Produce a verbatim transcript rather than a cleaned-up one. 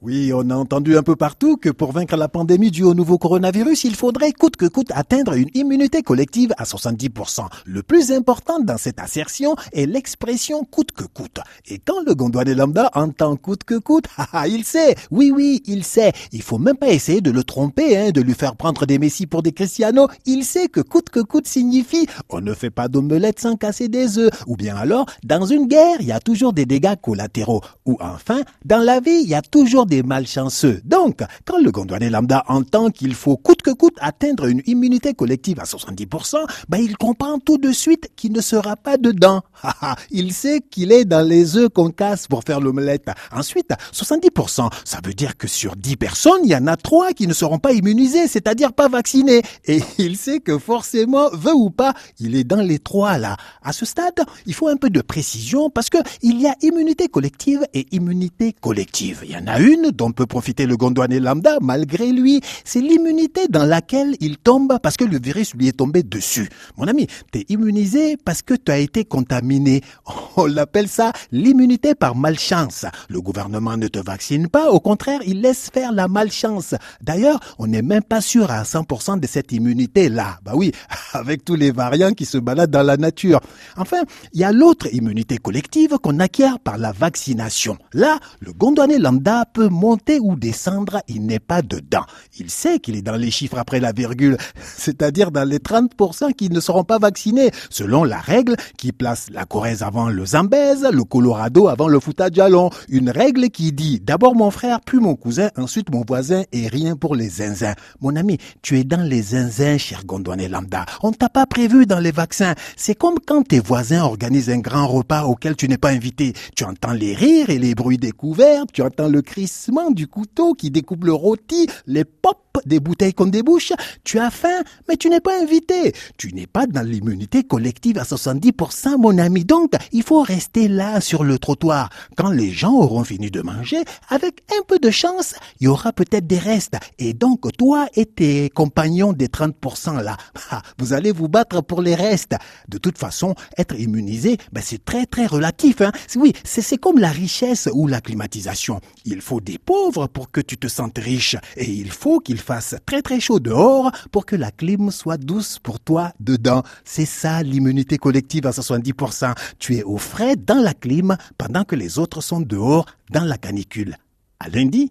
Oui, on a entendu un peu partout que pour vaincre la pandémie due au nouveau coronavirus, il faudrait coûte que coûte atteindre une immunité collective à soixante-dix pour cent. Le plus important dans cette assertion est l'expression coûte que coûte. Et quand le Gondwanais lambda entend coûte que coûte, haha, il sait. Oui, oui, il sait. Il faut même pas essayer de le tromper, hein, de lui faire prendre des Messi pour des Cristiano. Il sait que coûte que coûte signifie on ne fait pas d'omelette sans casser des œufs. Ou bien alors, dans une guerre, il y a toujours des dégâts collatéraux. Ou enfin, dans la vie, il y a toujours des malchanceux. Donc, quand le Gondwanais lambda entend qu'il faut coûte que coûte atteindre une immunité collective à soixante-dix pour cent, ben il comprend tout de suite qu'il ne sera pas dedans. Il sait qu'il est dans les œufs qu'on casse pour faire l'omelette. Ensuite, soixante-dix pour cent, ça veut dire que sur dix personnes, il y en a trois qui ne seront pas immunisées, c'est-à-dire pas vaccinées. Et il sait que forcément, veut ou pas, il est dans les trois là. À ce stade, il faut un peu de précision parce que il y a immunité collective et immunité collective. Il y en a une dont peut profiter le Gondwanais lambda malgré lui, c'est l'immunité dans laquelle il tombe parce que le virus lui est tombé dessus. Mon ami, t'es immunisé parce que tu as été contaminé. On l'appelle ça l'immunité par malchance. Le gouvernement ne te vaccine pas, au contraire, il laisse faire la malchance. D'ailleurs, on n'est même pas sûr à cent pour cent de cette immunité-là. Bah oui, avec tous les variants qui se baladent dans la nature. Enfin, il y a l'autre immunité collective qu'on acquiert par la vaccination. Là, le Gondwanais lambda peut monter ou descendre, il n'est pas dedans. Il sait qu'il est dans les chiffres après la virgule, c'est-à-dire dans les trente pour cent qui ne seront pas vaccinés, selon la règle qui place la Corrèze avant le Zambèze, le Colorado avant le Fouta-Djallon. Une règle qui dit d'abord mon frère, puis mon cousin, ensuite mon voisin et rien pour les zinzins. Mon ami, tu es dans les zinzins, cher Gondwanais lambda. On t'a pas prévu dans les vaccins. C'est comme quand tes voisins organisent un grand repas auquel tu n'es pas invité. Tu entends les rires et les bruits des couverts, tu entends le crissement du couteau qui découpe le rôti, les pops des bouteilles qu'on débouche. Tu as faim, mais tu n'es pas invité. Tu n'es pas dans l'immunité collective à soixante-dix pour cent, mon ami. Donc, il faut rester là sur le trottoir. Quand les gens auront fini de manger, avec un peu de chance, il y aura peut-être des restes. Et donc, toi et tes compagnons des trente pour cent là, vous allez vous battre pour les restes. De toute façon, être immunisé, ben c'est très très relatif. Hein. Oui, c'est, c'est comme la richesse ou la climatisation. Il faut des pauvres pour que tu te sentes riche. Et il faut qu'il fasse très très chaud dehors pour que la clim soit douce pour toi dedans. C'est ça l'immunité collective à soixante-dix pour cent. Tu es au frais dans la clim pendant que les autres sont dehors dans la canicule. À lundi.